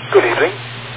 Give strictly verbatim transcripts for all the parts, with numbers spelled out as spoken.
Good evening.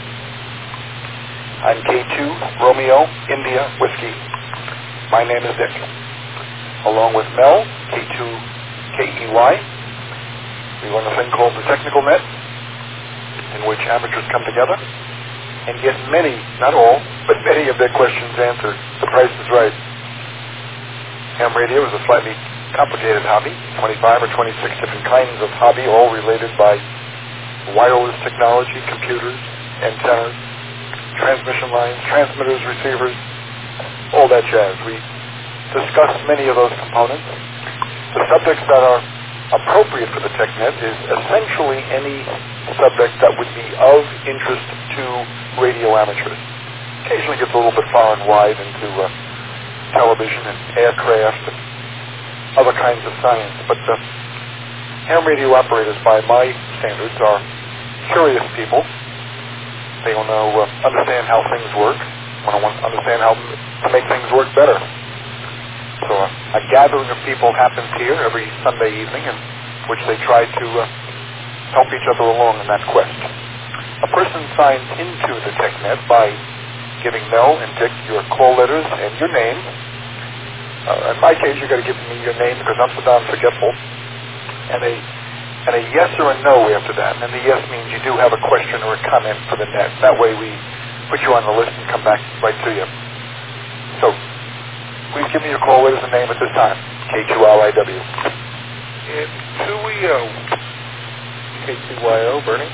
I'm K two Romeo India Whiskey. My name is Dick. Along with Mel, K two K E Y, we run a thing called the Technical Net, in which amateurs come together and get many, not all, but many of their questions answered. The price is right. Ham radio is a slightly complicated hobby, twenty-five or twenty-six different kinds of hobby, all related by wireless technology, computers, antennas, transmission lines, transmitters, receivers, all that jazz. We discuss many of those components. The subjects that are appropriate for the TechNet is essentially any subject that would be of interest to radio amateurs. Occasionally gets a little bit far and wide into uh, television and aircraft and other kinds of science, but uh, ham radio operators, by my standards, are curious people. They want to uh, understand how things work, want to understand how to make things work better. So uh, a gathering of people happens here every Sunday evening in which they try to uh, help each other along in that quest. A person signs into the TechNet by giving Mel and Dick your call letters and your name. Uh, in my case, you've got to give me your name because I'm so darn forgetful. And a, and a yes or a no after that. And then the yes means you do have a question or a comment for the net. That way we put you on the list and come back right to you. So, please give me your call letters and name at this time. K two R I W. It's two E O. K two Y O, Bernie.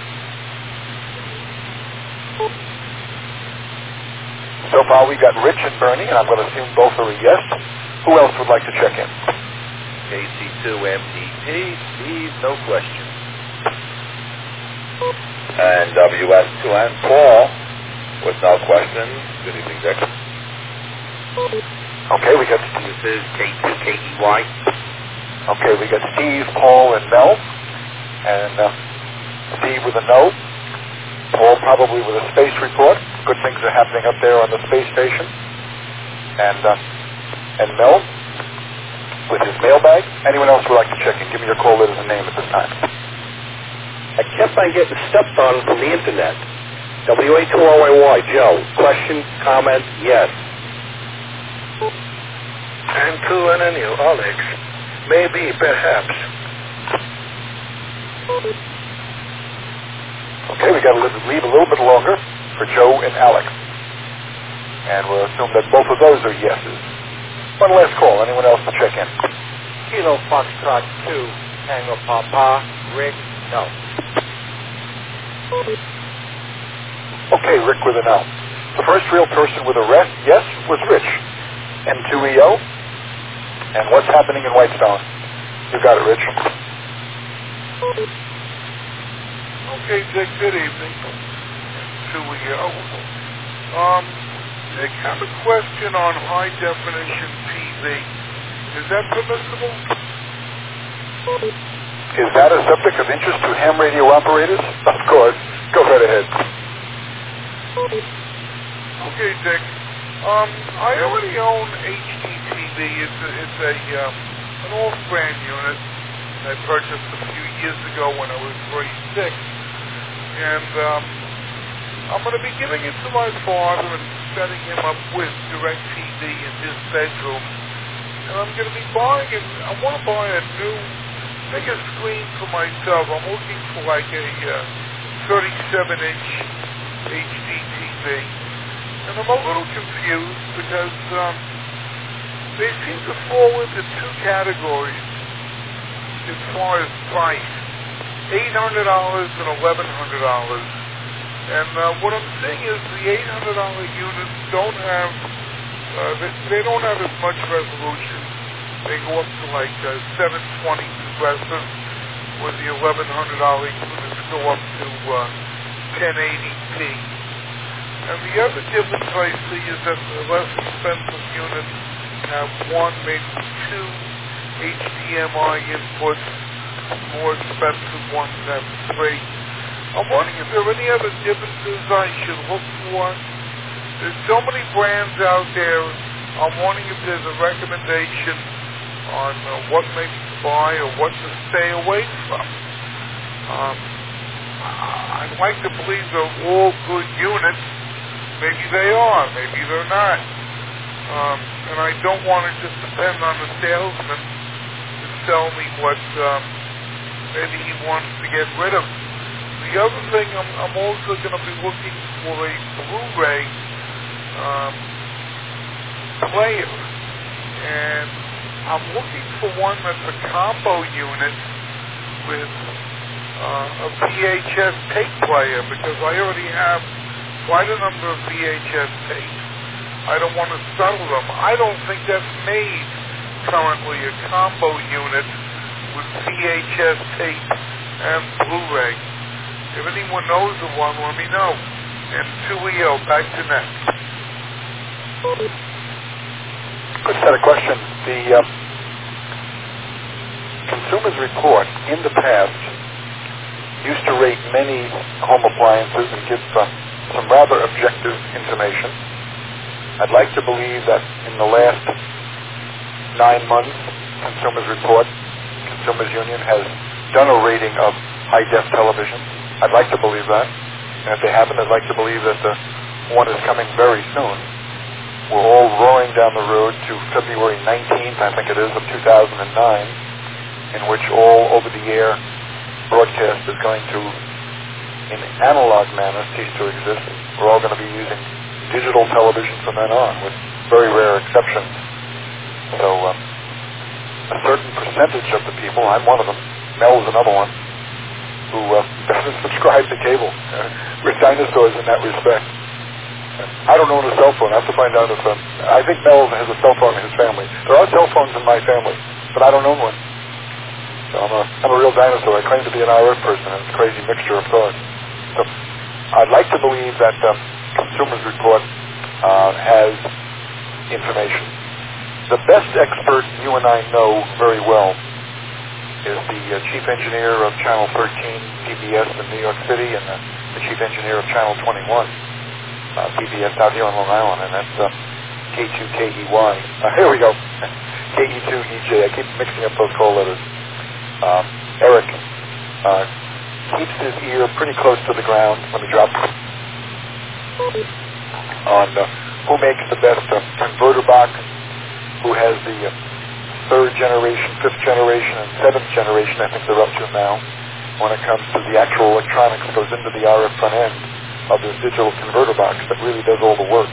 So far we got Rich and Bernie, and I'm going to assume both are a yes. Who else would like to check in? K C two M D T, Steve, no question. And W S two N, Paul, with no questions. Good evening, Dick. Okay, we got This is K two K E Y. Okay, we got Steve, Paul, and Mel. And uh, Steve with a no. Paul probably with a space report. Good things are happening up there on the space station. And uh, and Mel with his mailbag. Anyone else would like to check in? Give me your call letters and name at this time. I kept on getting stepped on from the internet. W A two O Y Y, Joe. Question, comment, yes. And two N N U, Alex. Maybe, perhaps. Okay, we got to leave a little bit longer for Joe and Alex. And we'll assume that both of those are yeses. One last call. Anyone else to check in? Kilo Foxtrot two, Tango Papa, Rick, no. Okay, Rick with a no. The first real person with a rest, yes, was Rich. M two E O. And what's happening in Whitestone? You got it, Rich. Okay, Dick, good evening. two E O. Um, Dick, I have a question on high definition T V. Is that permissible? Is that a subject of interest to ham radio operators? Of course. Go right ahead. Okay, Dick. Um, I already own H D T V. It's a, it's a um, an off-brand unit I purchased a few years ago when I was very sick. And um, I'm going to be giving it to my father and setting him up with DirecTV in his bedroom. And I'm going to be buying it. I want to buy a new, bigger screen for myself. I'm looking for like a uh, thirty-seven inch H D T V. And I'm a little confused because um, they seem to fall into two categories as far as price. eight hundred dollars and eleven hundred dollars. And uh, what I'm saying is the eight hundred dollars units don't have, uh, they, they don't have as much resolution. They go up to like uh, seven twenty progressive, where the eleven hundred dollars units go up to uh, ten eighty p. And the other difference I see is that the less expensive units have one, maybe two H D M I inputs. More expensive ones have three. I'm wondering if there are any other differences I should look for. There's so many brands out there. I'm wondering if there's a recommendation on uh, what maybe to buy or what to stay away from. Um, I'd like to believe they're all good units. Maybe they are, maybe they're not. Um, and I don't want to just depend on the salesman to sell me what um, maybe he wants to get rid of. The other thing, I'm, I'm also going to be looking for a Blu-ray um, player. And I'm looking for one that's a combo unit with uh, a V H S tape player, because I already have quite a number of V H S tapes. I don't want to settle them. I don't think that's made currently, a combo unit with V H S tape and Blu-ray. If anyone knows of one, let me know. And two E O, back to next. Just had a question. The uh, Consumers Report in the past used to rate many home appliances and give uh, some rather objective information. I'd like to believe that in the last nine months, Consumers Report, Consumers Union has done a rating of high-def television. I'd like to believe that. And if they haven't, I'd like to believe that the one is coming very soon. We're all roaring down the road to February nineteenth, I think it is, of two thousand nine, in which all over-the-air broadcast is going to, in analog manner, cease to exist. We're all going to be using digital television from then on, with very rare exceptions. So um, a certain percentage of the people, I'm one of them, Mel is another one, who uh, doesn't subscribe to cable. Uh, we're dinosaurs in that respect. I don't own a cell phone. I have to find out if... Um, I think Mel has a cell phone in his family. There are cell phones in my family, but I don't own one. So I'm a, I'm a real dinosaur. I claim to be an I R F person, and it's a crazy mixture of thoughts. So I'd like to believe that um, Consumers Report uh, has information. The best expert you and I know very well is the uh, chief engineer of Channel thirteen P B S in New York City, and the, the chief engineer of Channel twenty-one uh, P B S out here on Long Island, and that's uh, K two K E Y. Uh, here we go. K E two E J. I keep mixing up those call letters. Um, Eric uh, keeps his ear pretty close to the ground. Let me drop on uh, who makes the best uh, converter box, who has the uh, third generation, fifth generation, and seventh generation, I think they're up to now, when it comes to the actual electronics that goes into the R F front end of this digital converter box that really does all the work.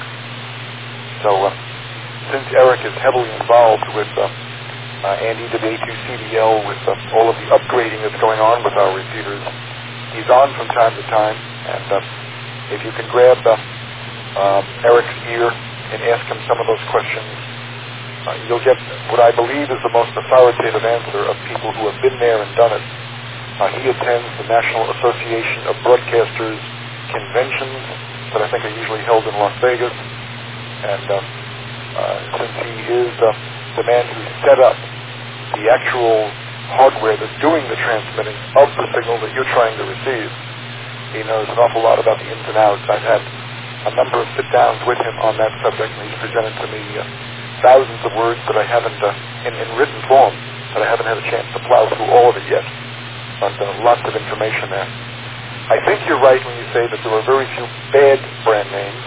So uh, since Eric is heavily involved with uh, uh, Andy W A two C D L, with uh, all of the upgrading that's going on with our repeaters, he's on from time to time, and uh, if you can grab uh, uh, Eric's ear and ask him some of those questions, Uh, you'll get what I believe is the most authoritative answer of people who have been there and done it. Uh, he attends the National Association of Broadcasters conventions that I think are usually held in Las Vegas. And uh, uh, since he is uh, the man who set up the actual hardware that's doing the transmitting of the signal that you're trying to receive, he knows an awful lot about the ins and outs. I've had a number of sit-downs with him on that subject, and he's presented to me uh, thousands of words that I haven't, uh, in, in written form, that I haven't had a chance to plow through all of it yet. But uh, lots of information there. I think you're right when you say that there are very few bad brand names.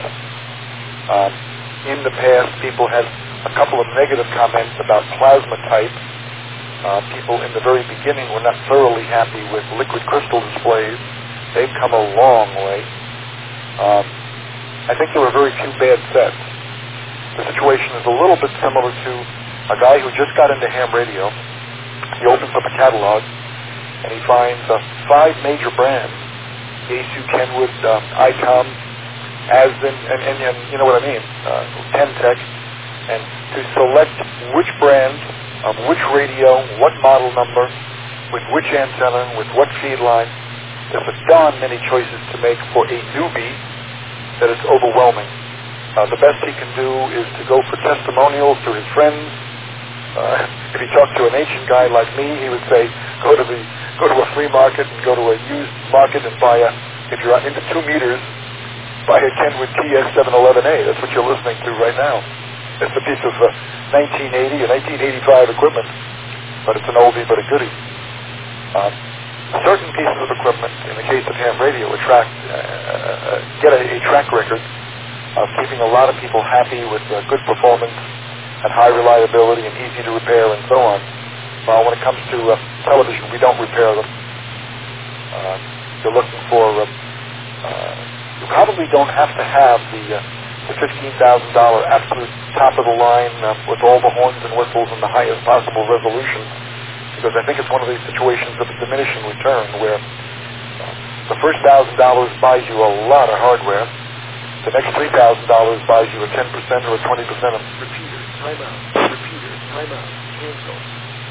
Um, in the past, people had a couple of negative comments about plasma type. Uh, people in the very beginning were not thoroughly happy with liquid crystal displays. They've come a long way. Um, I think there were very few bad sets. The situation is a little bit similar to a guy who just got into ham radio. He opens up a catalog, and he finds uh, five major brands: Yaesu, Kenwood, um, ICOM, Asden, and, and, and you know what I mean, uh, Pentec. And to select which brand, um, which radio, what model number, with which antenna, with what feed line, there's a darn many choices to make for a newbie that it's overwhelming. Uh, the best he can do is to go for testimonials to his friends. Uh, if he talked to an ancient guy like me, he would say, go to the go to a flea market and go to a used market and buy a, if you're into two meters, buy a Kenwood T S seven eleven A. That's what you're listening to right now. It's a piece of uh, nineteen eighty or nineteen eighty-five equipment, but it's an oldie but a goodie. Uh, certain pieces of equipment, in the case of ham radio, attract, uh, uh, get a, a track record of keeping a lot of people happy with uh, good performance and high reliability and easy to repair and so on. Well, when it comes to uh, television, we don't repair them. Uh, you're looking for, uh, uh, you probably don't have to have the, uh, the fifteen thousand dollars absolute top of the line uh, with all the horns and whistles and the highest possible resolution, because I think it's one of these situations of a diminishing return where uh, the first one thousand dollars buys you a lot of hardware, the next three thousand dollars buys you a ten percent or a twenty percent of Repeater, timeout, repeater, timeout, cancel.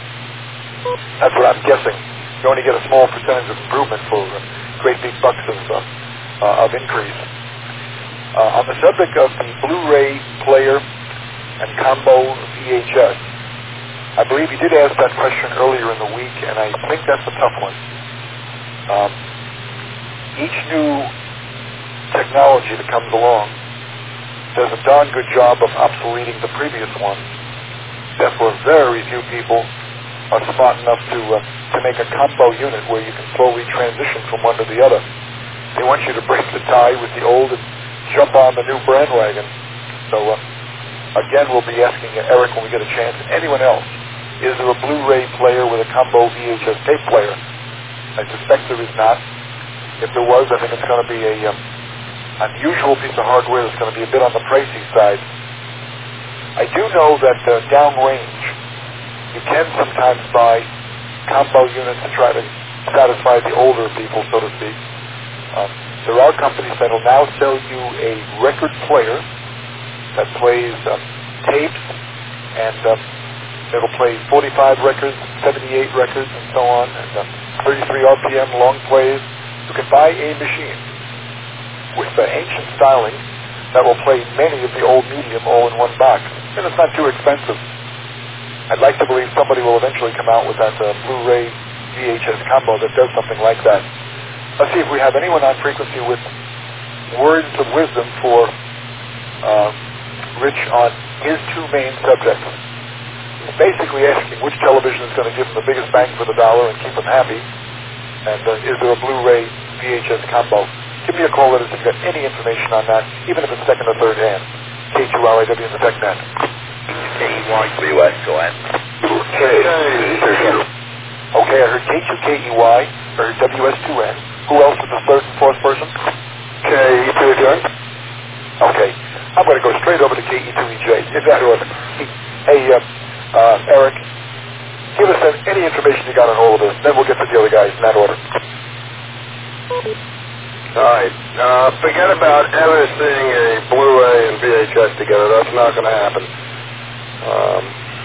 That's what I'm guessing. You only get a small percentage of improvement for uh, great big bucks of, uh, uh, of increase. Uh, on the subject of the Blu-ray player and combo V H S, I believe you did ask that question earlier in the week, and I think that's a tough one. Um, each new technology that comes along does a darn good job of obsoleting the previous one. Therefore, very few people are smart enough to uh, to make a combo unit where you can slowly transition from one to the other. They want you to break the tie with the old and jump on the new bandwagon. So, uh, again, we'll be asking Eric when we get a chance, and anyone else, is there a Blu-ray player with a combo V H S tape player? I suspect there is not. If there was, I think it's going to be a um, unusual piece of hardware that's going to be a bit on the pricey side. I do know that uh, downrange, you can sometimes buy combo units to try to satisfy the older people, so to speak. Um, there are companies that will now sell you a record player that plays um, tapes, and um, it'll play forty-five records, seventy-eight records, and so on, and uh, thirty-three R P M long plays. You can buy a machine with uh, ancient styling that will play many of the old medium all in one box, and it's not too expensive. I'd like to believe somebody will eventually come out with that uh, Blu-ray V H S combo that does something like that. Let's see if we have anyone on frequency with words of wisdom for uh, Rich on his two main subjects. He's basically asking which television is going to give him the biggest bang for the dollar and keep him happy, and uh, is there a Blu-ray V H S combo? Give me a call if you've got any information on that, even if it's second or third hand. K two R I W in the TechNet. K E Y W S, go ahead. Okay. Okay, I heard K two K E Y, I heard W S two N. Who else was the third and fourth person? K E two E J. Okay, I'm going to go straight over to K E two E J, in that order. Hey, uh, uh, Eric, give us any information you got on all of this, then we'll get to the other guys in that order. All right. Uh, forget about ever seeing a Blu-ray and V H S together. That's not going to happen. Um,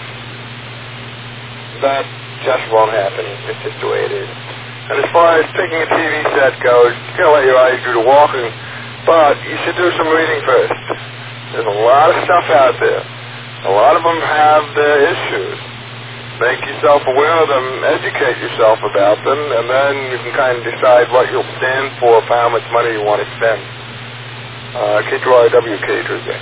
that just won't happen. It's just the way it is. And as far as picking a T V set goes, you're going to let your eyes do the walking, but you should do some reading first. There's a lot of stuff out there. A lot of them have their issues. Make yourself aware of them, educate yourself about them, and then you can kind of decide what you'll stand for, for how much money you want to spend. Uh, K two R W, K two Z.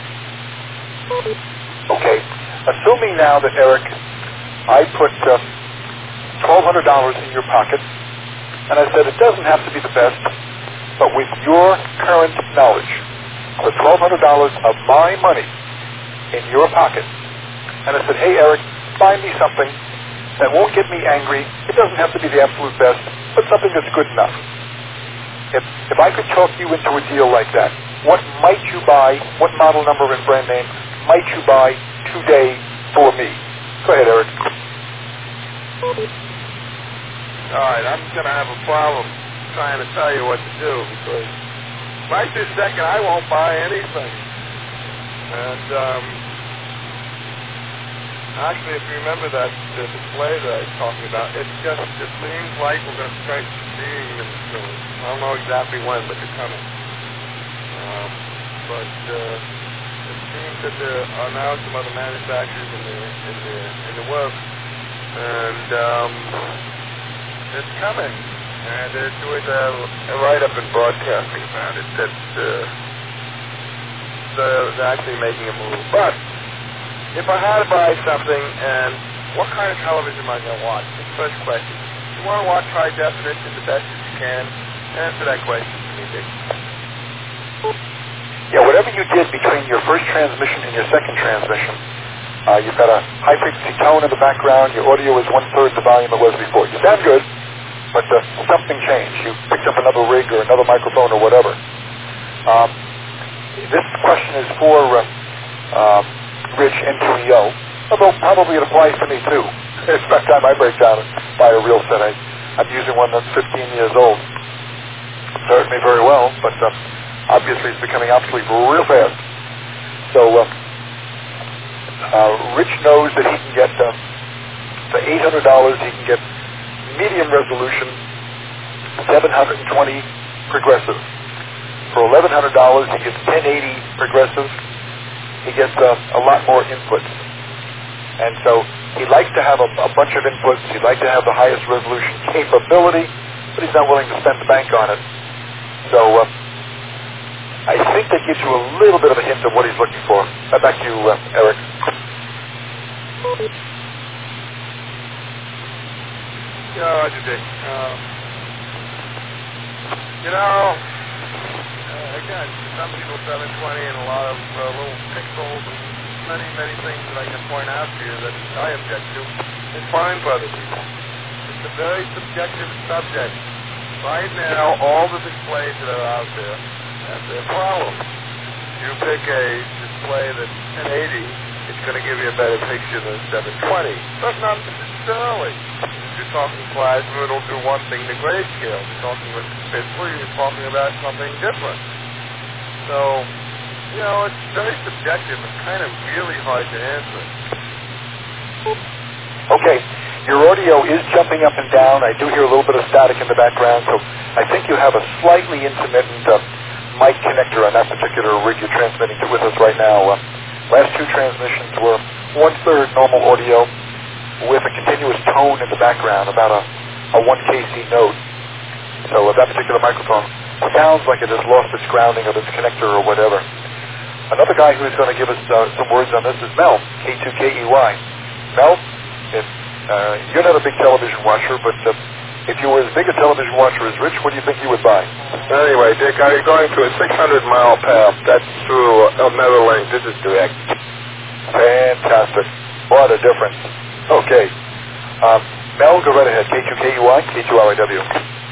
Okay. Assuming now that, Eric, I put uh, twelve hundred dollars in your pocket, and I said it doesn't have to be the best, but with your current knowledge, the twelve hundred dollars of my money in your pocket, and I said, hey, Eric, find me something that won't get me angry. It doesn't have to be the absolute best, but something that's good enough. If, if I could talk you into a deal like that, what might you buy, what model number and brand name might you buy today for me? Go ahead, Eric. All right, I'm going to have a problem trying to tell you what to do, because right this second I won't buy anything. And, um... actually, if you remember that the display that I was talking about, it just it seems like we're going to start seeing them soon. I don't know exactly when, but they're coming. Um, but uh, it seems that there are now some other manufacturers in the in the in the works, and um, it's coming. And they're doing a, a write-up in broadcasting about it. That uh, they're, they're actually making a move, but. If I had to buy something, and what kind of television am I going to watch? That's the first question. want to watch high definition the best as you can, answer that question for me, Dick. Yeah, whatever you did between your first transmission and your second transmission, uh, you've got a high-frequency tone in the background, your audio is one-third the volume it was before. You sound good, but uh, something changed. You picked up another rig or another microphone or whatever. Um, this question is for uh, uh, Rich N two E O, although probably it applies to me too. It's about time I break down and buy a real set. I, I'm using one that's fifteen years old. Served me very well, but uh, obviously it's becoming obsolete real fast. So uh, uh, Rich knows that he can get, uh, for eight hundred dollars, he can get medium resolution, seven hundred twenty progressive. For eleven hundred dollars, he gets ten eighty progressive. He gets uh, a lot more inputs. And so he'd like to have a, a bunch of inputs. He'd like to have the highest resolution capability, but he's not willing to spend the bank on it. So uh, I think that gives you a little bit of a hint of what he's looking for. Uh, back to you, uh, Eric. Yeah, Roger, Dick. Um, you know, uh, again, some people seven twenty and a lot of uh, little pixels and many, many things that I can point out to you that I object to. It's fine for other people. It's a very subjective subject. Right now, all the displays that are out there have their problems. You pick a display that's ten eighty, it's going to give you a better picture than seven twenty, but not necessarily. If you're talking plasma, it'll do one thing to grayscale. If you're talking with pixel, you're talking about something different. So, you know, it's very subjective and kind of really hard to answer. Okay. Your audio is jumping up and down. I do hear a little bit of static in the background, so I think you have a slightly intermittent uh, mic connector on that particular rig you're transmitting to with us right now. Uh, last two transmissions were one-third normal audio with a continuous tone in the background, about a, a one K C note. So uh, that particular microphone sounds like it has lost its grounding of its connector or whatever. Another guy who's going to give us uh, some words on this is Mel, K two K E Y. Mel, if Uh, you're not a big television watcher, but uh, if you were as big a television watcher as Rich, what do you think you would buy? Anyway, Dick, I'm going to a six hundred mile path that's through another link. This is direct. Fantastic. What a difference. Okay. Um, Mel, go right ahead. K two K E Y, K two R I W.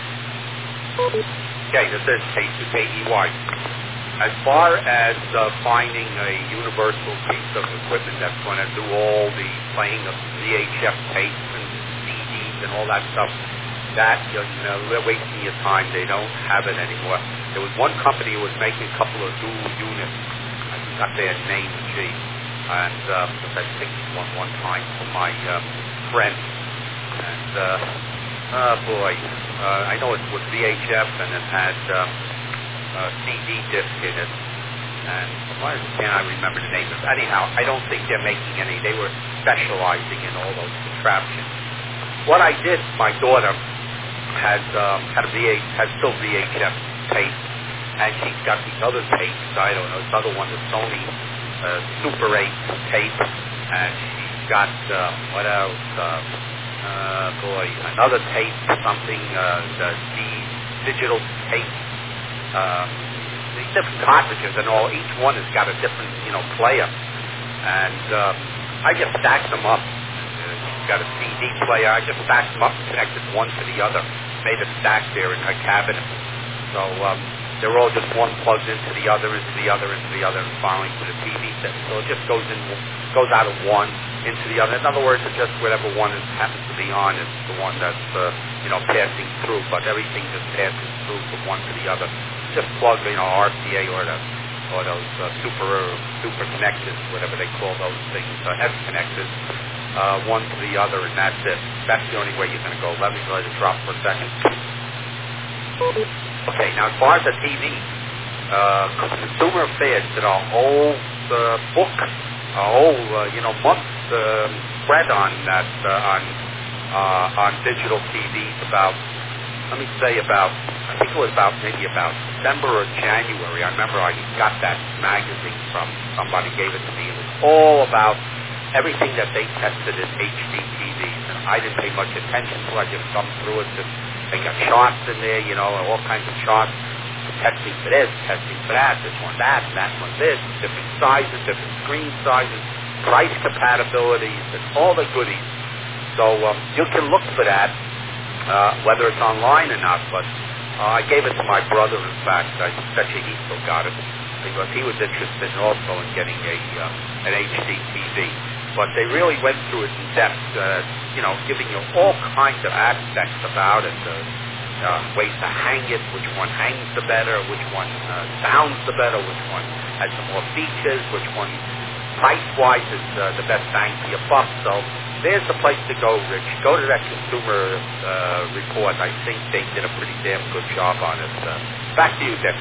Okay, this is K two K E Y. As far as uh, finding a universal piece of equipment that's going to do all the playing of V H F tapes and C Ds and all that stuff, that you know, they're wasting your time. They don't have it anymore. There was one company who was making a couple of dual units. I forgot their name, gee. And uh, I think one one time for my uh, friend. And, uh, oh boy, uh, I know it was V H F and it had... Uh, Uh, C D disc in it, and why can't I remember the name of it? Anyhow, I don't think they're making any. They were specializing in all those contraptions. What I did, my daughter had um, had a V H, had still V H F tape, and she's got these other tapes. I don't know, this other one, the Sony uh, Super eight tape, and she's got uh, what else? Uh, uh, boy, another tape, something uh, the, the digital tape. Um, these different cartridges and all, each one has got a different, you know, player. And um, I just stacked them up. Uh, got a C D player. I just stacked them up and connected one to the other. Made a stack there in her cabinet. So um, they're all just one plugged into the other, into the other, into the other, and finally to the T V set. So it just goes in, goes out of one into the other. In other words, it's just whatever one is, happens to be on is the one that's, uh, you know, passing through. But everything just passes through from one to the other. Just plug, you know, R C A or the or those uh, super super connectors, whatever they call those things, uh, S connectors, uh, one to the other, and that's it. That's the only way you're going to go. Let me let it drop for a second. Okay, now as far as the T V, uh, Consumer Affairs did a whole uh, book, a whole uh, you know month uh, spread on that uh, on uh, on digital T Vs about. Let me say about, I think it was about maybe about December or January. I remember I got that magazine from somebody, gave it to me. It was all about everything that they tested in H D T Vs and I didn't pay much attention to. I just thumbed through it. Just, they got charts in there, you know, all kinds of charts. Testing for this, testing for that, this one that, and that one this, different sizes, different screen sizes, price compatibilities, and all the goodies. So um, you can look for that, uh, whether it's online or not, but uh, I gave it to my brother, in fact. I bet you he still got it, because he was interested also in getting a uh, an H D T V. But they really went through it in depth, uh, you know, giving you all kinds of aspects about it, uh, uh, ways to hang it, which one hangs the better, which one uh, sounds the better, which one has some more features, which one price-wise is uh, the best bang for your buck. So there's the place to go, Rich. Go to that consumer uh, report. I think they did a pretty damn good job on it. Uh, back to you, Dick.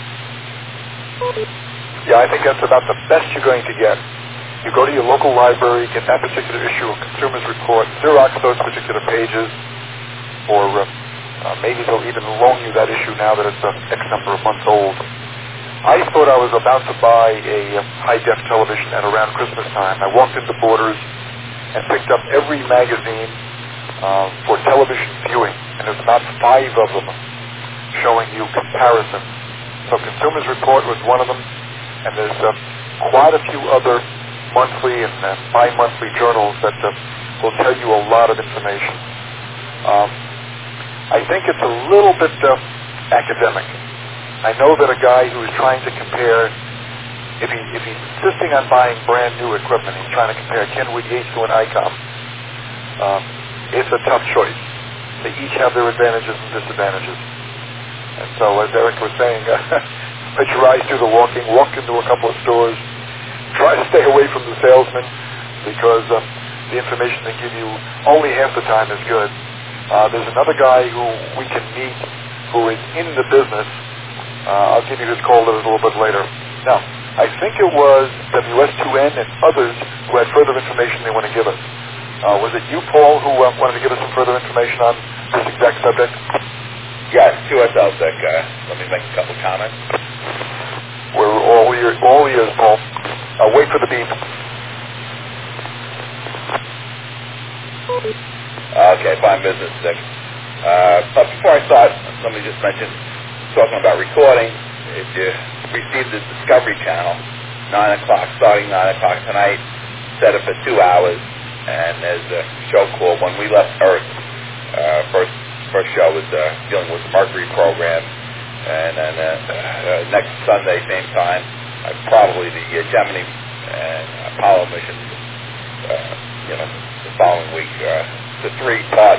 Yeah, I think that's about the best you're going to get. You go to your local library, get that particular issue of Consumer's Report, Xerox those particular pages, or uh, uh, maybe they'll even loan you that issue now that it's uh, X number of months old. I thought I was about to buy a uh, high-def television at around Christmas time. I walked into Borders and picked up every magazine uh, for television viewing, and there's about five of them showing you comparisons. So Consumer's Report was one of them, and there's uh, quite a few other monthly and uh, bi-monthly journals that uh, will tell you a lot of information. Um, I think it's a little bit uh, academic. I know that a guy who is trying to compare, if, he, if he's insisting on buying brand new equipment, he's trying to compare Kenwood Yates to an ICOM. Um, it's a tough choice. They each have their advantages and disadvantages. And so, as Eric was saying, uh, let your eyes do the walking, walk into a couple of stores, try to stay away from the salesman, because um, the information they give you only half the time is good. Uh, there's another guy who we can meet who is in the business. Uh, I'll give you his call a little bit later. Now, I think it was W S two N and others who had further information they want to give us. Uh, was it you, Paul, who uh, wanted to give us some further information on this exact subject? Yes, Q S L Tech. Uh, let me make a couple comments. We're all ears, all ears, Paul. Uh, wait for the beep. Okay, fine business, Dick. Uh, but before I start, let me just mention, talking about recording, if you receive the Discovery Channel, nine o'clock, starting nine o'clock tonight, set it for two hours, and there's a show called When We Left Earth. Uh, first first show was uh, dealing with the Mercury program, and then uh, uh, next Sunday, same time, uh, probably the uh, Gemini and Apollo missions, uh, you know, the following week. Uh, it's a three-part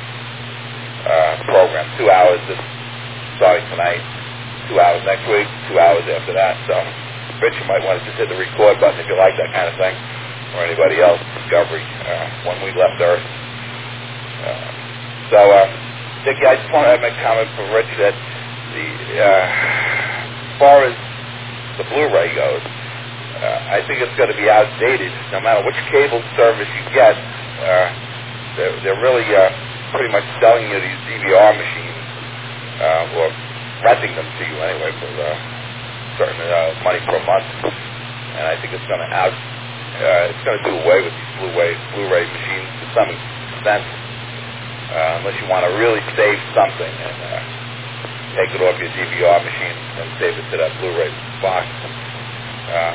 uh, program, two hours this starting tonight, two hours next week, two hours after that. So, Rich, you might want to just hit the record button if you like that kind of thing, or anybody else, Discovery, uh, When We Left Earth. Uh, so, uh, Dickie, I just want to make a comment for Rich that the, uh, as far as the Blu-ray goes, uh, I think it's going to be outdated. No matter which cable service you get, uh, they're, they're really uh, pretty much selling you these D V R machines, uh, or renting them to you anyway for uh, certain uh, money per month. And I think it's going to out, uh, it's going to do away with these Blu-ray Blu-ray machines to some extent, uh, unless you want to really save something and uh, take it off your D V R machine and save it to that Blu-ray box. Uh,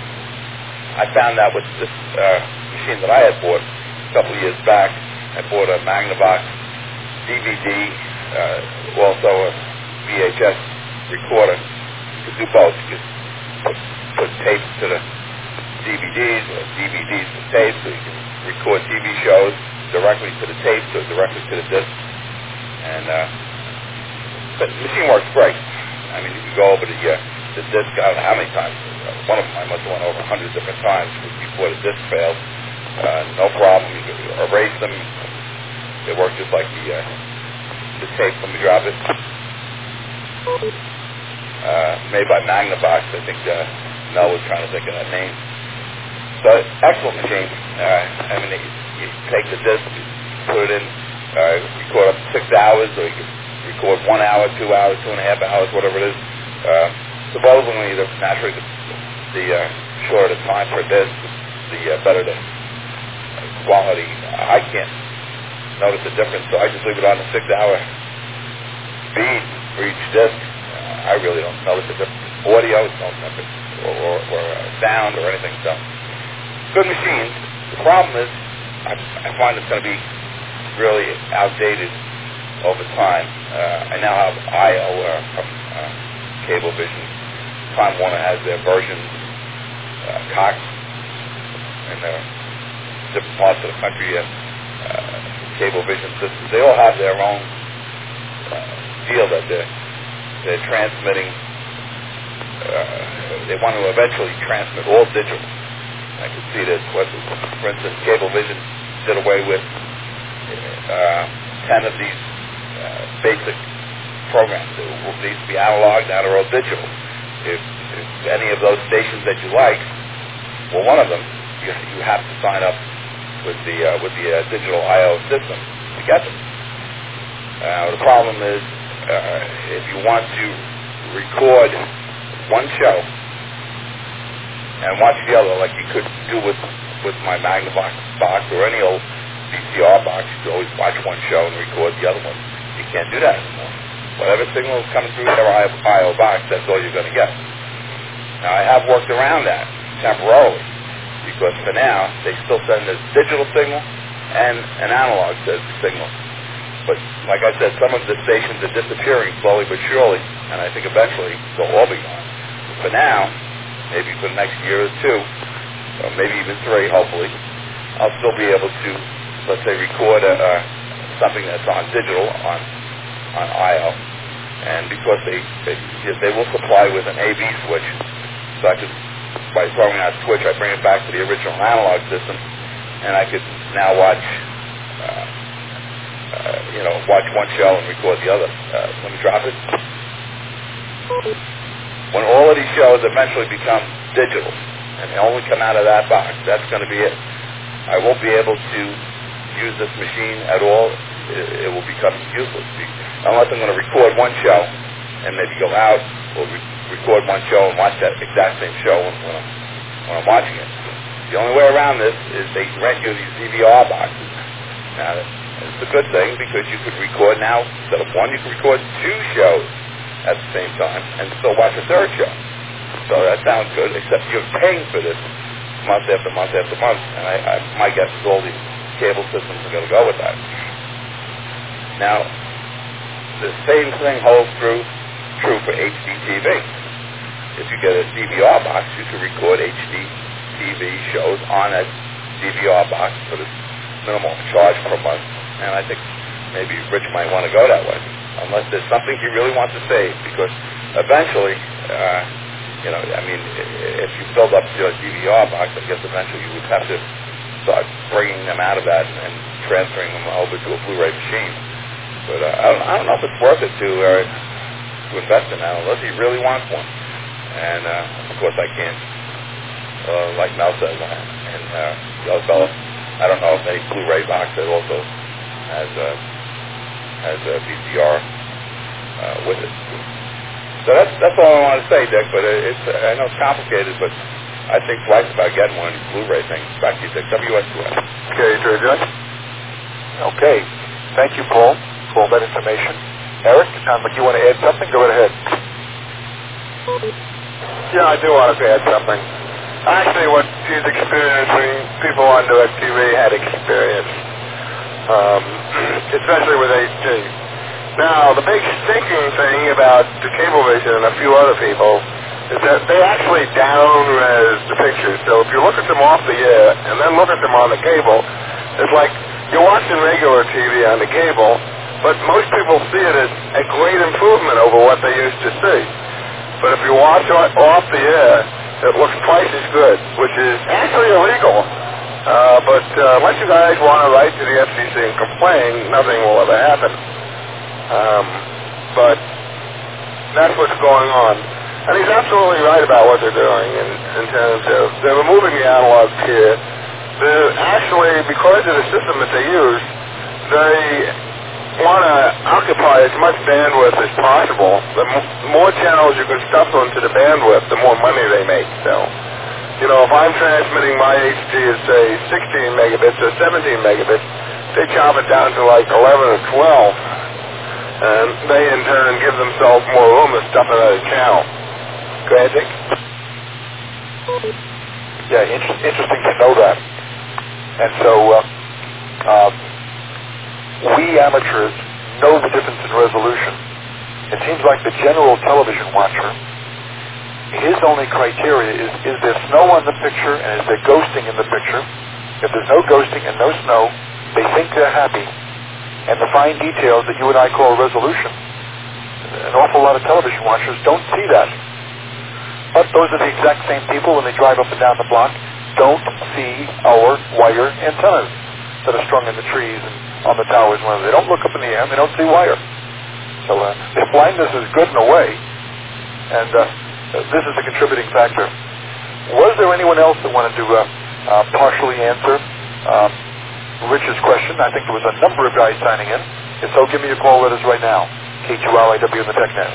I found that with this uh, machine that I had bought a couple of years back. I bought a Magnavox D V D, uh, also a V H S recorder. You could do both. You could put, put tapes to the D V Ds or D V Ds to tapes, so you can record T V shows directly to the tapes or directly to the disc. And uh, but the machine works great. I mean, you can go over the, uh, the disc, I don't know how many times. One of them I must have went over a hundred different times before the disc failed. Uh, no problem. You can erase them. They work just like the, uh, the tape when we drop it. Uh, made by Magnavox. I think uh, Mel was trying to think of that name. So, excellent machine. Uh, I mean, you, you take the disc, put it in, uh, record up to six hours, or you can record one hour, two hours, two and a half hours, whatever it is. Uh, supposedly, the, naturally, the, the uh, shorter the time per disc, the uh, better the quality. I can't notice a difference, so I just leave it on the six-hour speed for each disc. Uh, I really don't notice a difference. Audio, don't notice, or, or, or uh, sound or anything. So, good machine. The problem is, I, I find it's going to be really outdated over time. Uh, I now have I O uh, from uh, Cablevision. Time Warner has their versions, uh, Cox, and uh, different parts of the country have uh, Cablevision systems. They all have their own uh, deal that they're, they're transmitting. Uh, they want to eventually transmit all digital. I can see this. What, for instance, Cablevision did away with uh, ten of these uh, basic programs. They used to be analog, now they're all digital. If, if any of those stations that you like, well, one of them, you, you have to sign up with the uh, with the uh, digital I O system to get them. Uh, the problem is, uh, if you want to record one show and watch the other, like you could do with with my Magnavox box or any old V C R box, you could always watch one show and record the other one. You can't do that anymore. Whatever signal is coming through their I O box, that's all you're going to get. Now, I have worked around that temporarily, because for now, they still send a digital signal and an analog signal. But, like I said, some of the stations are disappearing slowly but surely, and I think eventually they'll all be gone. For now, maybe for the next year or two, or maybe even three, hopefully, I'll still be able to, let's say, record a, uh, something that's on digital, on on I O, and because they, they they will supply with an A V switch, so I could, by throwing out switch, I bring it back to the original analog system, and I could now watch, uh, uh, you know, watch one show and record the other. Uh, let me drop it. When all of these shows eventually become digital, and they only come out of that box, that's going to be it. I won't be able to use this machine at all. It, it will become useless. Unless I'm going to record one show and maybe go out or re- record one show and watch that exact same show when, when, I'm, when I'm watching it. The only way around this is they rent you these D V R boxes. Now, it's a good thing because you could record now, instead of one, you can record two shows at the same time and still watch a third show. So that sounds good, except you're paying for this month after month after month. And I, I, my guess is all these cable systems are going to go with that. Now, the same thing holds true true for H D T V. If you get a D V R box, you can record H D T V shows on a D V R box for the minimal charge per month. And I think maybe Rich might want to go that way, unless there's something he really wants to save, because eventually, uh, you know, I mean, if you filled up your D V R box, I guess eventually you would have to start bringing them out of that and, and transferring them over to a Blu-ray machine. But uh, I, don't, I don't know if it's worth it to uh, to invest in that unless he really wants one. And uh, of course I can't, uh, like Mel says, uh, and uh, the other fellow, I don't know if any Blu-ray box that also has a has a V C R uh, with it. So that's that's all I want to say, Dick. But it's I know it's complicated, but I think twice about getting one of these Blu-ray things. Back to you, Dick. W S two S. Okay, George. Okay. Thank you, Paul, for all that information. Eric, it sounds like you want to add something. Go right ahead. Yeah, I do want to add something. Actually, what he's experiencing, people on DirecTV had experienced, um, especially with H D. Now, the big stinking thing about the Cablevision and a few other people is that they actually down-res the pictures. So if you look at them off the air and then look at them on the cable, it's like you're watching regular T V on the cable, but most people see it as a great improvement over what they used to see. But if you watch off the air, it looks twice as good, which is actually illegal. Uh, but uh, unless you guys want to write to the F C C and complain, nothing will ever happen. Um, but that's what's going on. And he's absolutely right about what they're doing in, in terms of they're removing the analogs here. They're actually, because of the system that they use, they want to occupy as much bandwidth as possible. The m- more channels you can stuff into the bandwidth, the more money they make. So, you know, if I'm transmitting my H D at, say, sixteen megabits or seventeen megabits, they chop it down to like eleven or twelve, and they in turn give themselves more room to stuff another channel. Go ahead, Dick. Yeah, inter- interesting to know that. And so uh, uh, we amateurs know the difference in resolution. It seems like the general television watcher, his only criteria is, is there snow on the picture and is there ghosting in the picture? If there's no ghosting and no snow, they think they're happy. And the fine details that you and I call resolution, an awful lot of television watchers don't see that. But those are the exact same people when they drive up and down the block don't see our wire antennas that are strung in the trees and on the towers. When they don't look up in the air, they don't see wire. So uh, their blindness is good in a way, and uh, this is a contributing factor. Was there anyone else that wanted to uh, uh, partially answer uh, Rich's question? I think there was a number of guys signing in. If so, give me your call letters right now. K two L I W in the TechNet.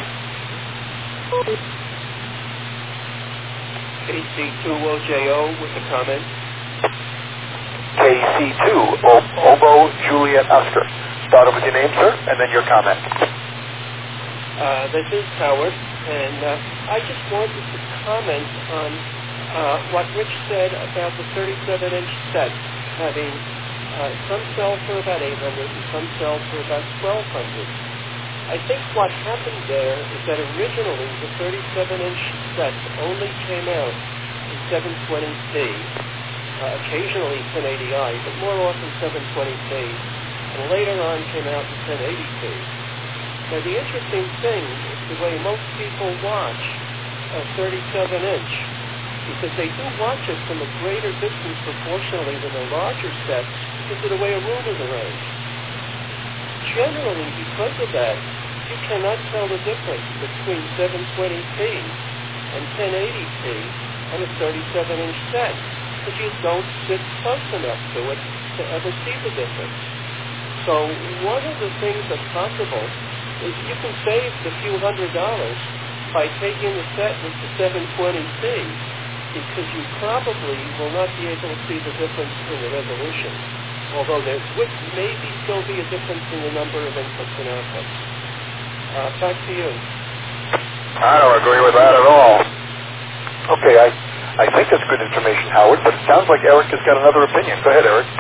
K C two O J O with a comment. K C two, o- Obo Juliet Oscar. Start off with your name, sir, and then your comment. Uh, this is Howard, and uh, I just wanted to comment on uh, what Rich said about the thirty-seven inch set having uh, some sell for about eight hundred and some sell for about twelve hundred. I think what happened there is that originally the thirty-seven inch set only came out in seven twenty p, uh, occasionally ten eighty i, but more often seven twenty p. And later on came out in ten eighty p. Now the interesting thing is the way most people watch a thirty-seven inch, because they do watch it from a greater distance proportionally than the larger sets because of the way a room is arranged. Generally, because of that, you cannot tell the difference between seven twenty p and ten eighty p on a thirty-seven inch set, because you don't sit close enough to it to ever see the difference. So one of the things that's possible is you can save a few hundred dollars by taking the set with the seven twenty p, because you probably will not be able to see the difference in the resolution, although there would maybe still be a difference in the number of inputs and outputs. Uh, back to you. I don't agree with that at all. Okay, I, I think that's good information, Howard, but it sounds like Eric has got another opinion. Go ahead, Eric.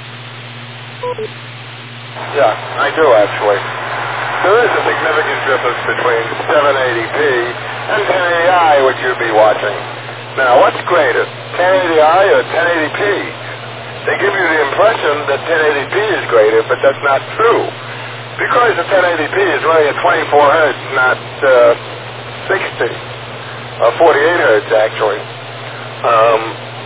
Yeah, I do actually. There is a significant difference between seven eighty p and ten eighty i, which you'd be watching. Now, what's greater, ten eighty i or ten eighty p? They give you the impression that ten eighty p is greater, but that's not true. Because the ten eighty p is really at twenty-four hertz, not uh, sixty, or forty-eight hertz actually. Um,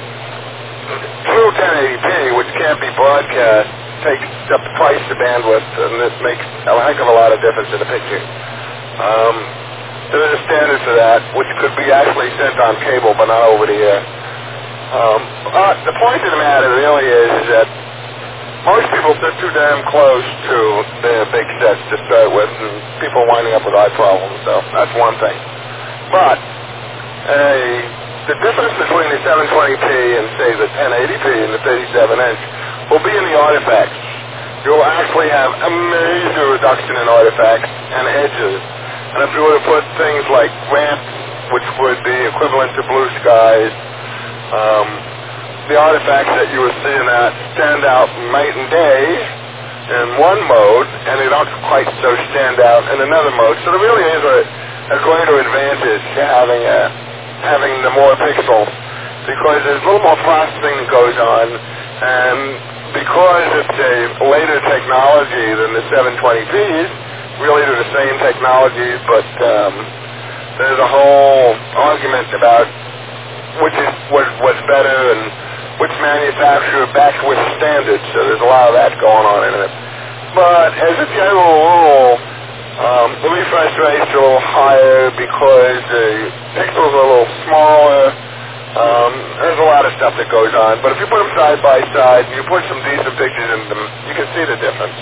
true ten eighty p, which can't be broadcast, takes up twice the bandwidth, and it makes a heck of a lot of difference in the picture. Um, there's a standard for that, which could be actually sent on cable, but not over the air. Um, uh, the point of the matter really is, is that most people sit too damn close to their big sets to start with, and people are winding up with eye problems, so that's one thing. But a, the difference between the seven twenty p and, say, the ten eighty p and the thirty-seven inch will be in the artifacts. You'll actually have a major reduction in artifacts and edges. And if you were to put things like ramps, which would be equivalent to blue skies, um, the artifacts that you were seeing that stand out night and day in one mode, and they don't quite so stand out in another mode. So there really is a, a greater advantage to having a, having the more pixels, because there's a little more processing that goes on, and because it's a later technology than the seven twenty p's, really they're the same technology, but um, there's a whole argument about which is what, what's better and which manufacturer backs which standards, so there's a lot of that going on in it. But as a general rule, um, the refresh rate's a little higher because the pixels are a little smaller. Um, there's a lot of stuff that goes on, but if you put them side by side and you put some decent pictures in them, you can see the difference.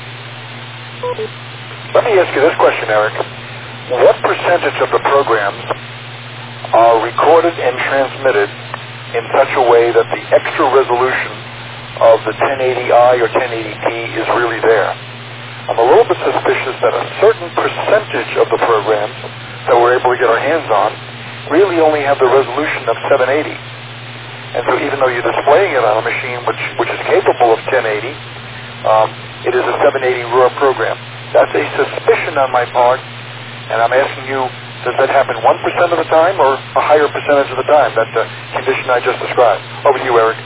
Let me ask you this question, Eric. What percentage of the programs are recorded and transmitted in such a way that the extra resolution of the ten eighty i or ten eighty p is really there. I'm a little bit suspicious that a certain percentage of the programs that we're able to get our hands on really only have the resolution of seven eighty. And so even though you're displaying it on a machine which, which is capable of ten eighty, um, it is a seven eighty R A W program. That's a suspicion on my part, and I'm asking you, does that happen one percent of the time or a higher percentage of the time, that uh, condition I just described? Over to you, Eric.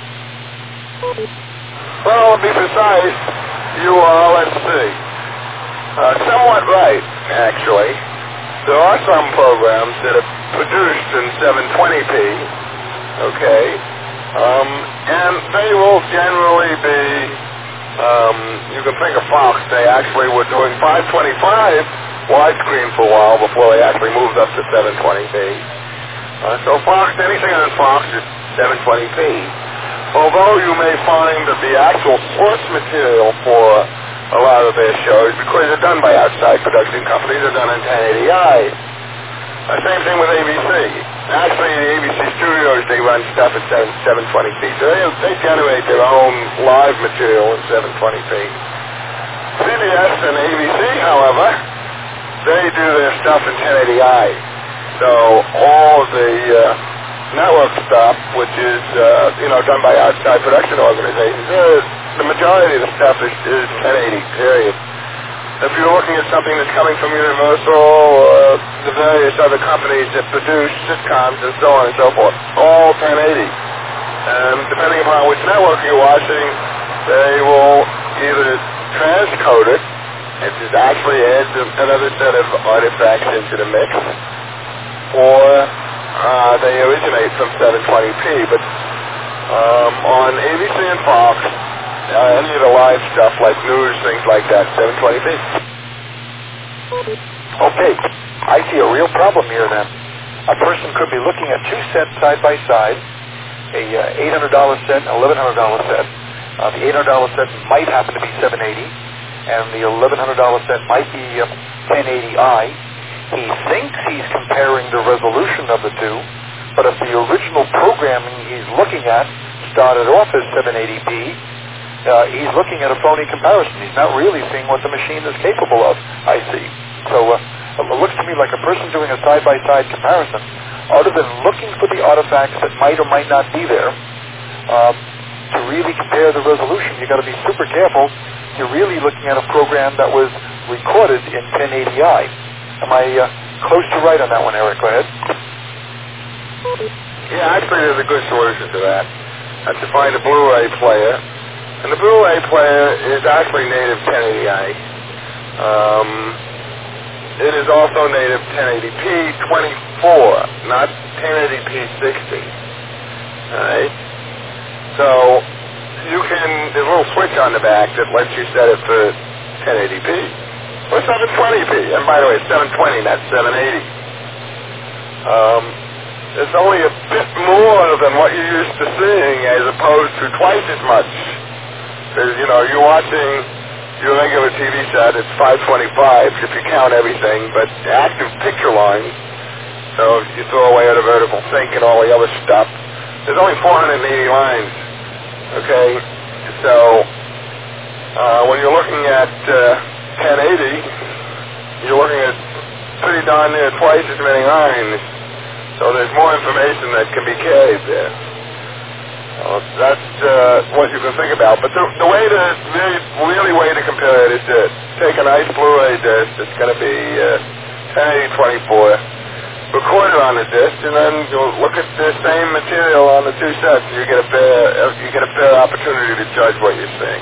Well, to be precise, you are, let's see, uh, somewhat right, actually. There are some programs that are produced in seven twenty p, okay, um, and they will generally be, um, you can think of Fox, they actually were doing five twenty-five widescreen for a while before they actually moved up to seven twenty p. Uh, so Fox, anything on Fox is seven twenty p. Although you may find that the actual source material for a lot of their shows, because they're done by outside production companies, are done in ten eighty i. Uh, same thing with A B C. Actually, the A B C studios, they run stuff at seven twenty p, so they, they generate their own live material in seven twenty p. C B S and A B C, however, they do their stuff in ten eighty i. So all of the uh, network stuff, which is, uh, you know, done by outside production organizations, uh, the majority of the stuff is, is ten eighty, period. If you're looking at something that's coming from Universal or the various other companies that produce sitcoms and so on and so forth, all ten eighty. And depending upon which network you're watching, they will either transcode it, it just actually adds another set of artifacts into the mix, or uh, they originate from seven twenty p. But um, on A B C and Fox, Uh, any of the live stuff like news, things like that, seven twenty p. Okay, I see a real problem here then. A person could be looking at two sets side by side, a uh, eight hundred dollars set and an eleven hundred dollars set. Uh, the eight hundred dollars set might happen to be seven eighty, and the eleven hundred dollars set might be uh, ten eighty i. He thinks he's comparing the resolution of the two, but if the original programming he's looking at started off as seven eighty p, Uh, he's looking at a phony comparison. He's not really seeing what the machine is capable of, I see. So uh, it looks to me like a person doing a side-by-side comparison, other than looking for the artifacts that might or might not be there, uh, to really compare the resolution, you've got to be super careful. You're really looking at a program that was recorded in ten eighty i. Am I uh, close to right on that one, Eric? Go ahead. Yeah, actually there's a good solution to that. That's to find a Blu-ray player. And the Blu-ray player is actually native ten eighty i. Um, it is also native ten eighty p twenty-four, not ten eighty p sixty. Alright? So, you can, there's a little switch on the back that lets you set it for ten eighty p. Or seven twenty p. And by the way, it's seven twenty, not seven eighty. Um, it's only a bit more than what you're used to seeing as opposed to twice as much. Because, you know, you're watching your regular T V set, it's five twenty-five if you count everything, but active picture lines, so if you throw away the vertical sync and all the other stuff, there's only four hundred eighty lines, okay? So, uh, when you're looking at uh, ten eighty, you're looking at pretty darn near twice as many lines, so there's more information that can be carried there. Uh, that's uh, what you can think about. But the, the way to, really, really way to compare it is to take a nice Blu-ray disc that's going to be uh, ten eighty twenty-four, record it on the disc, and then you'll look at the same material on the two sets, and you get a fair, you get a fair opportunity to judge what you're seeing.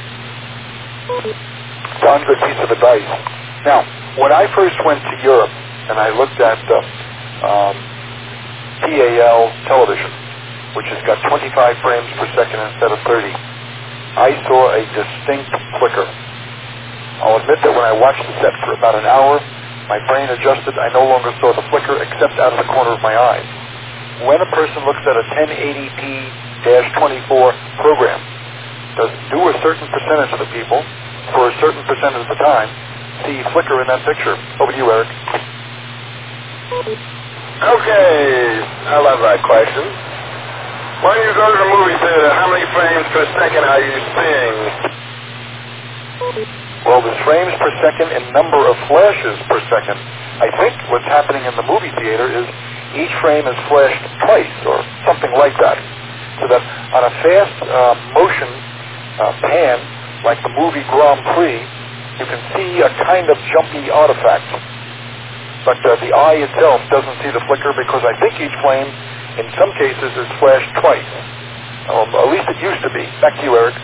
Darn good piece of advice. Now, when I first went to Europe and I looked at uh, um, P A L television, which has got twenty-five frames per second instead of thirty, I saw a distinct flicker. I'll admit that when I watched the set for about an hour, my brain adjusted. I no longer saw the flicker except out of the corner of my eyes. When a person looks at a ten eighty p twenty-four program, does do a certain percentage of the people, for a certain percentage of the time, see flicker in that picture? Over to you, Eric. Okay, I love that question. when you go to the movie theater, how many frames per second are you seeing? Well, there's frames per second and number of flashes per second. I think what's happening in the movie theater is each frame is flashed twice or something like that. So that on a fast uh, motion uh, pan, like the movie Grand Prix, you can see a kind of jumpy artifact. But uh, the eye itself doesn't see the flicker because I think each flame, in some cases, is flashed twice. Um, at least it used to be. Back to you, Eric.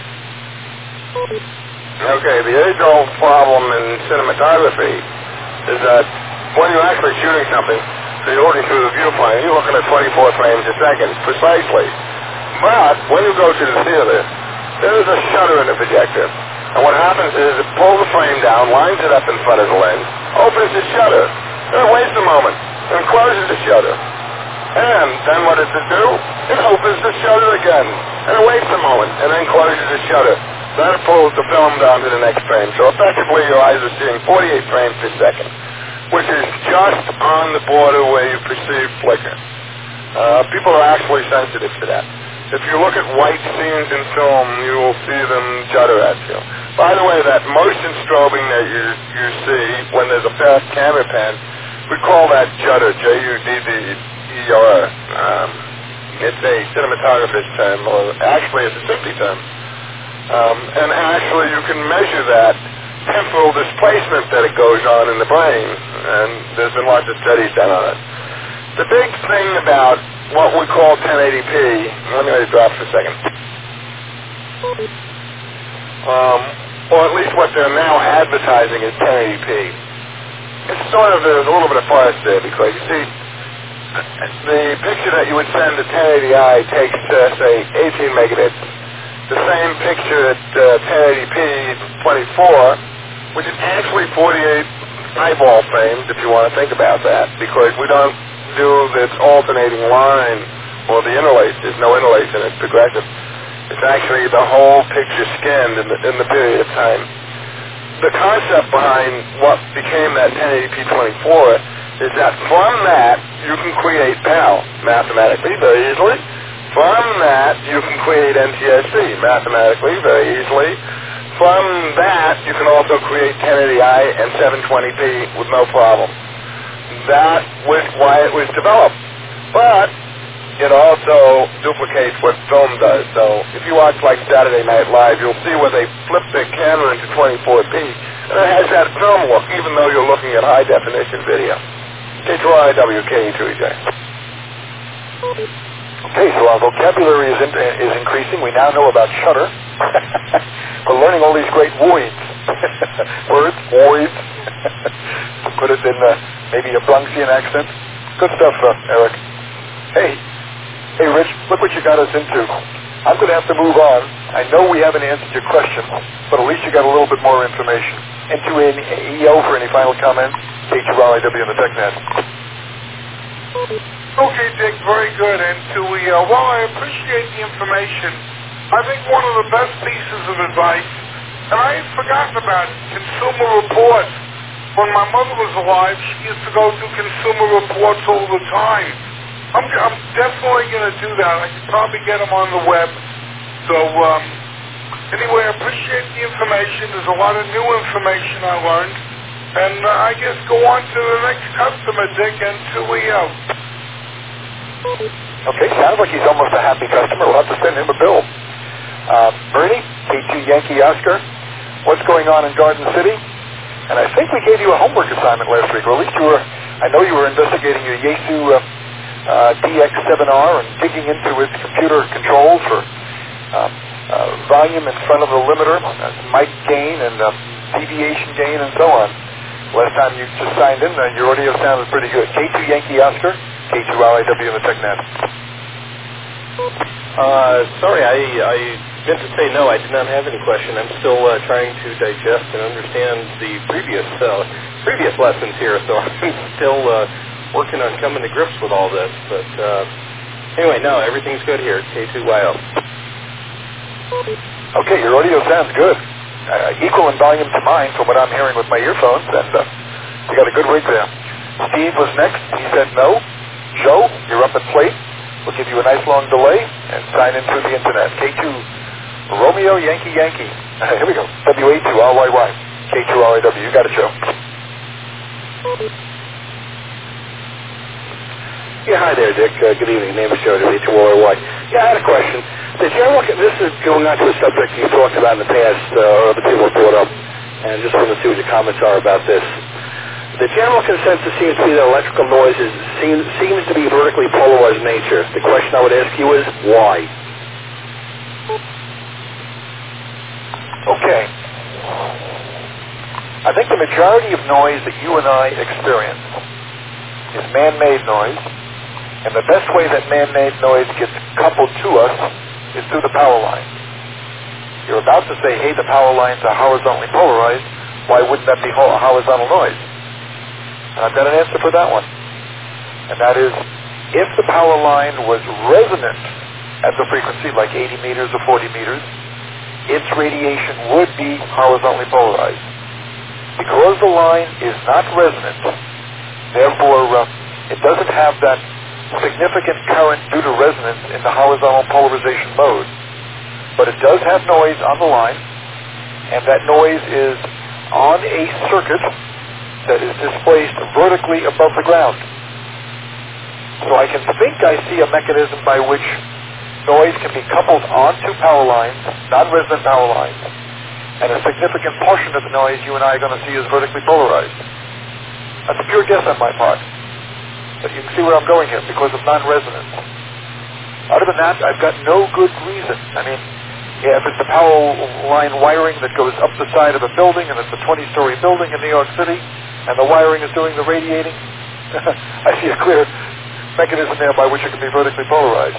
Okay, the age-old problem in cinematography is that when you're actually shooting something, so you're looking through the viewfinder, you're looking at twenty-four frames a second, precisely. But when you go to the theater, there is a shutter in the projector. And what happens is it pulls the frame down, lines it up in front of the lens, opens the shutter, and it waits a moment, and closes the shutter. And then what does it do? It opens the shutter again, and it waits a moment, and then closes the shutter. Then it pulls the film down to the next frame. So effectively, your eyes are seeing forty-eight frames per second, which is just on the border where you perceive flicker. Uh, people are actually sensitive to that. If you look at white scenes in film, you will see them judder at you. By the way, that motion strobing that you you see when there's a fast camera pan, we call that judder, J U D D E R. Um, it's a cinematographer's term, or actually it's a SIPI term. Um, and actually you can measure that temporal displacement that it goes on in the brain, and there's been lots of studies done on it. The big thing about what we call ten eighty p, let me let it drop for a second, um, or at least what they're now advertising as ten eighty p. It's sort of, there's a little bit of farce there, because you see, the picture that you would send to ten eighty i takes, uh, say, eighteen megabits. The same picture at uh, ten eighty p twenty-four, which is actually forty-eight eyeball frames, if you want to think about that, because we don't do this alternating line, or the interlace. There's no interlace in it, it's progressive. It's actually the whole picture scanned in the, in the period of time. The concept behind what became that ten eighty p twenty-four is that from that, you can create P A L mathematically very easily. From that, you can create N T S C mathematically very easily. From that, you can also create ten eighty i and seven twenty p with no problem. That was why it was developed. But it also duplicates what film does. So if you watch like Saturday Night Live, you'll see where they flip their camera into twenty-four p, and it has that film look, even though you're looking at high-definition video. K two R I W K E two E J. Okay, so our vocabulary is, in, is increasing. We now know about shutter. We're learning all these great voids. Words, voids. Put it in uh, maybe a Bronxian accent. Good stuff, uh, Eric. Hey, hey, Rich, look what you got us into. I'm going to have to move on. I know we haven't answered your question, but at least you got a little bit more information. N two E O for any final comments. K two R I W in the TechNet. Okay, Dick, very good. And to, uh, well, I appreciate the information. I think one of the best pieces of advice, and I had forgotten about it, Consumer Reports. When my mother was alive, she used to go through Consumer Reports all the time. I'm, I'm definitely going to do that. I could probably get them on the web. So, um, anyway, I appreciate the information. There's a lot of new information I learned. And uh, I guess go on to the next customer, Dick, and to E O. Okay, sounds like he's almost a happy customer. We'll have to send him a bill. Uh, Bernie, K two Yankee Oscar, what's going on in Garden City? And I think we gave you a homework assignment last week, or at least you were, I know you were investigating your Yaesu uh, uh, D X seven R and digging into its computer controls for uh, uh, volume in front of the limiter, uh, mic gain and uh, deviation gain and so on. Last time you just signed in, uh, your audio sounded pretty good. K two Yankee Oscar, K two R I W in the TechNet. Uh, sorry, I, I meant to say no, I did not have any question. I'm still uh, trying to digest and understand the previous uh, previous lessons here, so I'm still uh, working on coming to grips with all this. But uh, anyway, no, everything's good here at K two Y O. Okay, your audio sounds good. Uh, equal in volume to mine from what I'm hearing with my earphones, and uh, you got a good rig there. Steve was next. He said no. Joe, you're up at plate. We'll give you a nice long delay. sign in through the internet. K two Romeo Yankee Yankee. Here we go. W A two R Y Y. K two R I W. You got it, Joe. Yeah, hi there, Dick. Uh, good evening. Name is Joe, W A two R Y Y. Yeah, I had a question. The general, this is going on to a subject you talked about in the past, uh, or other people have brought up, and just wanted to see what your comments are about this. The general consensus seems to be that electrical noises seem, seems to be vertically polarized nature. The question I would ask you is, why? Okay. I think the majority of noise that you and I experience is man-made noise, and the best way that man-made noise gets coupled to us is through the power line. You're about to say, hey, the power lines are horizontally polarized. Why wouldn't that be ho- horizontal noise? And I've got an answer for that one. And that is, if the power line was resonant at the frequency, like eighty meters or forty meters, its radiation would be horizontally polarized. Because the line is not resonant, therefore uh, it doesn't have that significant current due to resonance in the horizontal polarization mode. But it does have noise on the line, and that noise is on a circuit that is displaced vertically above the ground. So I can think I see a mechanism by which noise can be coupled onto power lines, non-resonant power lines, and a significant portion of the noise you and I are going to see is vertically polarized. That's a pure guess on my part. But you can see where I'm going here, because of non-resonance. Other than that, I've got no good reason. I mean, yeah, if it's the power line wiring that goes up the side of a building, and it's a twenty-story building in New York City, and the wiring is doing the radiating, I see a clear mechanism there by which it can be vertically polarized.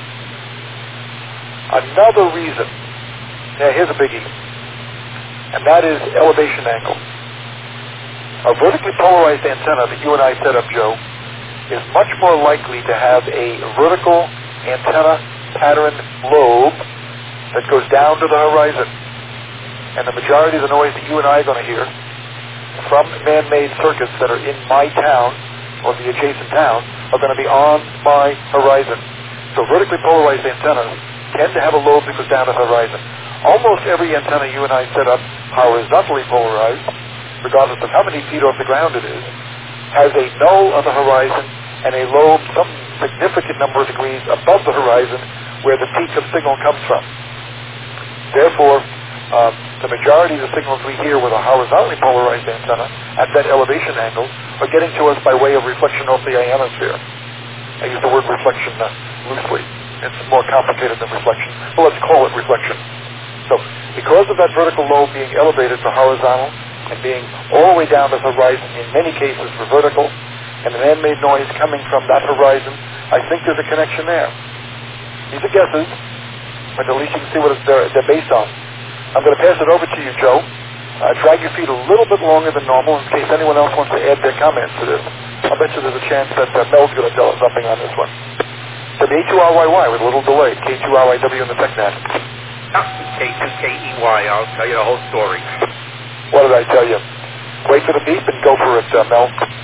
Another reason, yeah, here's a biggie, and that is elevation angle. A vertically polarized antenna that you and I set up, Joe, is much more likely to have a vertical antenna pattern lobe that goes down to the horizon. And the majority of the noise that you and I are going to hear from man-made circuits that are in my town or the adjacent town are going to be on my horizon. So vertically polarized antennas tend to have a lobe that goes down to the horizon. Almost every antenna you and I set up horizontally polarized, regardless of how many feet off the ground it is, has a null on the horizon and a lobe some significant number of degrees above the horizon where the peak of signal comes from. Therefore, um, the majority of the signals we hear with a horizontally polarized antenna at that elevation angle are getting to us by way of reflection off the ionosphere. I use the word reflection uh, loosely. It's more complicated than reflection, but let's call it reflection. So, because of that vertical lobe being elevated for horizontal and being all the way down to the horizon, in many cases for vertical, and the man-made noise coming from that horizon, I think there's a connection there. These are guesses, but at least you can see what it's, they're, they're based on. I'm going to pass it over to you, Joe. Uh, drag your feet a little bit longer than normal in case anyone else wants to add their comments to this. I'll bet you there's a chance that uh, Mel's going to tell us something on this one. W A two R Y Y with a little delay. K two R I W in the TechNet. K two K E Y, I'll tell you the whole story. What did I tell you? Wait for the beep and go for it, uh, Mel.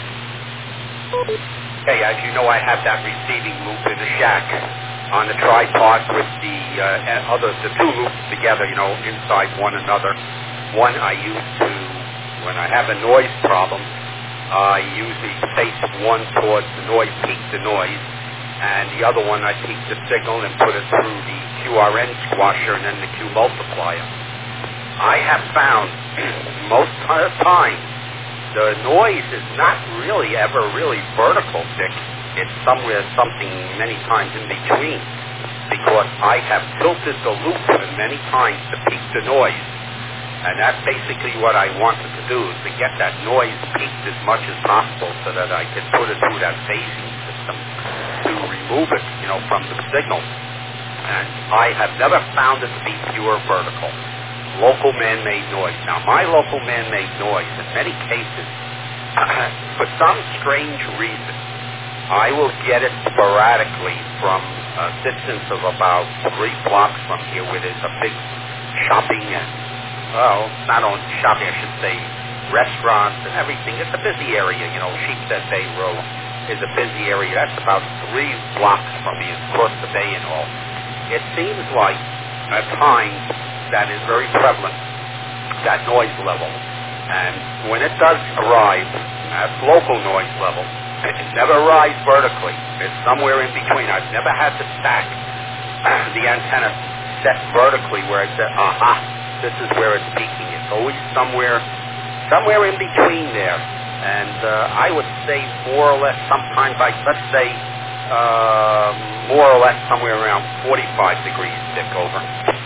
Hey, as you know, I have that receiving loop in the shack on the tripod with the uh, other, the two loops together, you know, inside one another. One I use to, when I have a noise problem, I usually face one towards the noise, peak the noise, and the other one I peak the signal and put it through the Q R N squasher and then the Q multiplier. I have found most of the time the noise is not really ever really vertical, Dick. It's somewhere, something many times in between, because I have tilted the loop many times to peak the noise. And that's basically what I wanted to do, is to get that noise peaked as much as possible so that I could put it through that phasing system to remove it, you know, from the signal. And I have never found it to be pure vertical. Local man-made noise. Now, my local man-made noise, in many cases, for some strange reason, I will get it sporadically from a distance of about three blocks from here, where there's a big shopping and, well, not only shopping, I should say, restaurants and everything. It's a busy area, you know. Sheepshead Bay Road is a busy area. That's about three blocks from me, across the bay and all. it seems like at times that is very prevalent, that noise level. And when it does arrive at local noise level, it never arrives vertically. It's somewhere in between. I've never had to stack the antenna set vertically where I said, aha, this is where it's peaking. It's always somewhere, somewhere in between there. And uh, I would say more or less sometimes, like let's say uh, more or less somewhere around forty-five degrees, Dick, over.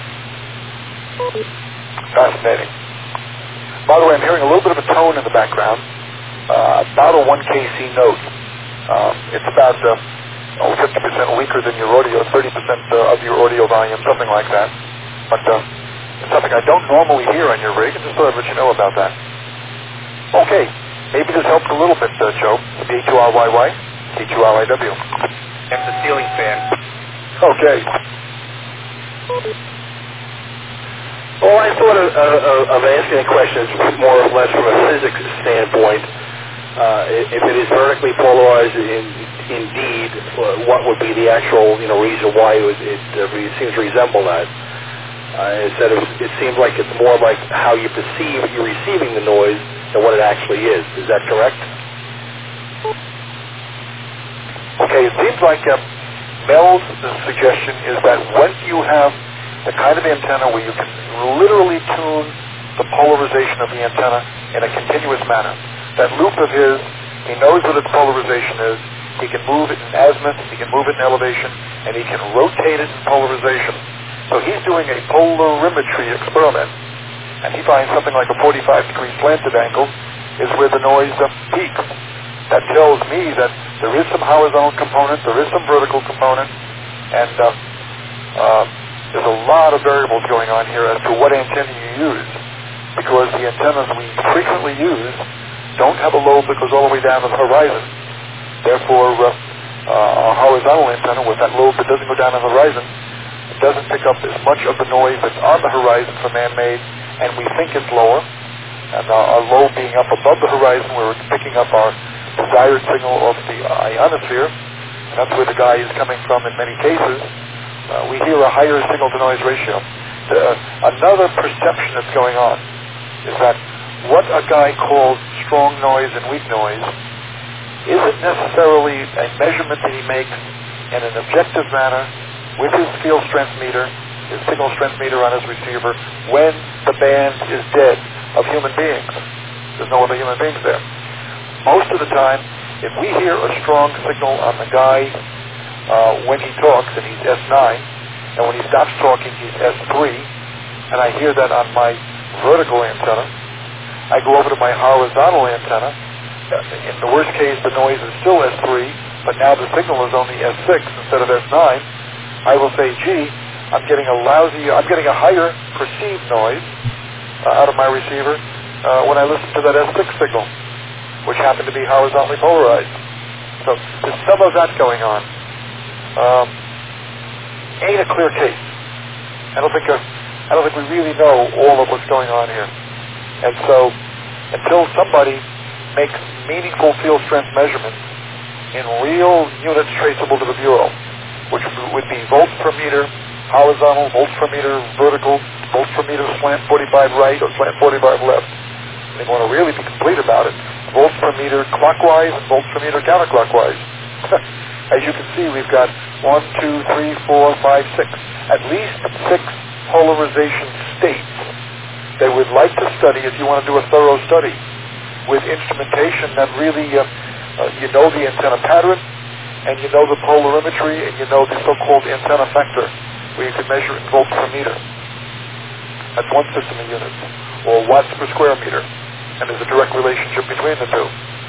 Fascinating. By the way, I'm hearing a little bit of a tone in the background, uh, about a one K C note. Um, it's about uh, oh, fifty percent weaker than your audio, thirty percent uh, of your audio volume, something like that. But uh, it's something I don't normally hear on your rig, and just thought I'd let you know about that. Okay. Maybe this helps a little bit, uh, Joe. B two R Y Y, C two R I W. It's a ceiling fan. Okay. Well, I thought of, uh, of asking a question more or less from a physics standpoint. Uh, if it is vertically polarized, in, indeed, what would be the actual, you know, reason why it, was, it uh, seems to resemble that? Uh, instead of, it seems like it's more like how you perceive you're receiving the noise than what it actually is. Is that correct? Okay, it seems like uh, Mel's suggestion is that when you have the kind of antenna where you can literally tune the polarization of the antenna in a continuous manner, that loop of his, he knows what its polarization is, he can move it in azimuth, he can move it in elevation, and he can rotate it in polarization. So he's doing a polarimetry experiment, and he finds something like a forty-five degree slanted angle is where the noise uh, peaks. That tells me that there is some horizontal component, there is some vertical component, and uh, uh, there's a lot of variables going on here as to what antenna you use, because the antennas we frequently use don't have a lobe that goes all the way down to the horizon. Therefore, uh, uh, a horizontal antenna with that lobe that doesn't go down to the horizon doesn't pick up as much of the noise that's on the horizon for man-made, and we think it's lower. And uh, our lobe being up above the horizon, where it's picking up our desired signal of the ionosphere, and that's where the guy is coming from in many cases. Uh, we hear a higher signal-to-noise ratio. The, uh, another perception that's going on is that what a guy calls strong noise and weak noise isn't necessarily a measurement that he makes in an objective manner with his field strength meter, his signal strength meter on his receiver, when the band is dead of human beings. There's no other human beings there. Most of the time, if we hear a strong signal on the guy uh, when he talks, and he's S nine, and when he stops talking, he's S three, and I hear that on my vertical antenna, I go over to my horizontal antenna. In the worst case, the noise is still S three, but now the signal is only S six instead of S nine. I will say, gee, I'm getting a lousy, I'm getting a higher perceived noise uh, out of my receiver uh, when I listen to that S six signal, which happened to be horizontally polarized. So there's some of that going on. Um, ain't a clear case. I don't think a, I don't think we really know all of what's going on here. And so until somebody makes meaningful field strength measurements in real units traceable to the Bureau, which would be volts per meter horizontal, volts per meter vertical, volts per meter slant forty-five right or slant forty-five left. They want to really be complete about it. Volts per meter clockwise and volts per meter counterclockwise. As you can see, we've got one, two, three, four, five, six, at least six polarization states they would like to study if you want to do a thorough study with instrumentation that really, uh, uh, you know the antenna pattern, and you know the polarimetry, and you know the so-called antenna factor, where you can measure in volts per meter. That's one system of units, or watts per square meter, and there's a direct relationship between the two.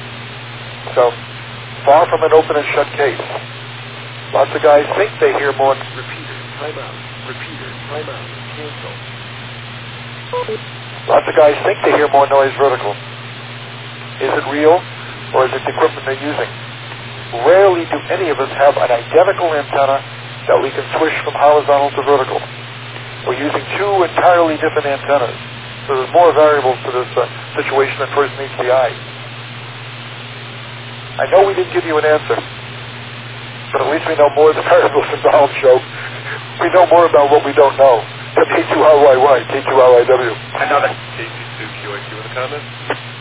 So, far from an open and shut case. Lots of guys think they hear more. Repeater, time out. Repeater, time out. Cancel. Lots of guys think they hear more noise vertical. Is it real, or is it the equipment they're using? Rarely do any of us have an identical antenna that we can switch from horizontal to vertical. We're using two entirely different antennas. So there's more variables to this uh, situation than first meets the eye. I know we didn't give you an answer, but at least we know more of the variables involved, Joe. We know more about what we don't know. K two R Y Y, K two R I W. Another. K P two Q I Q with a comment?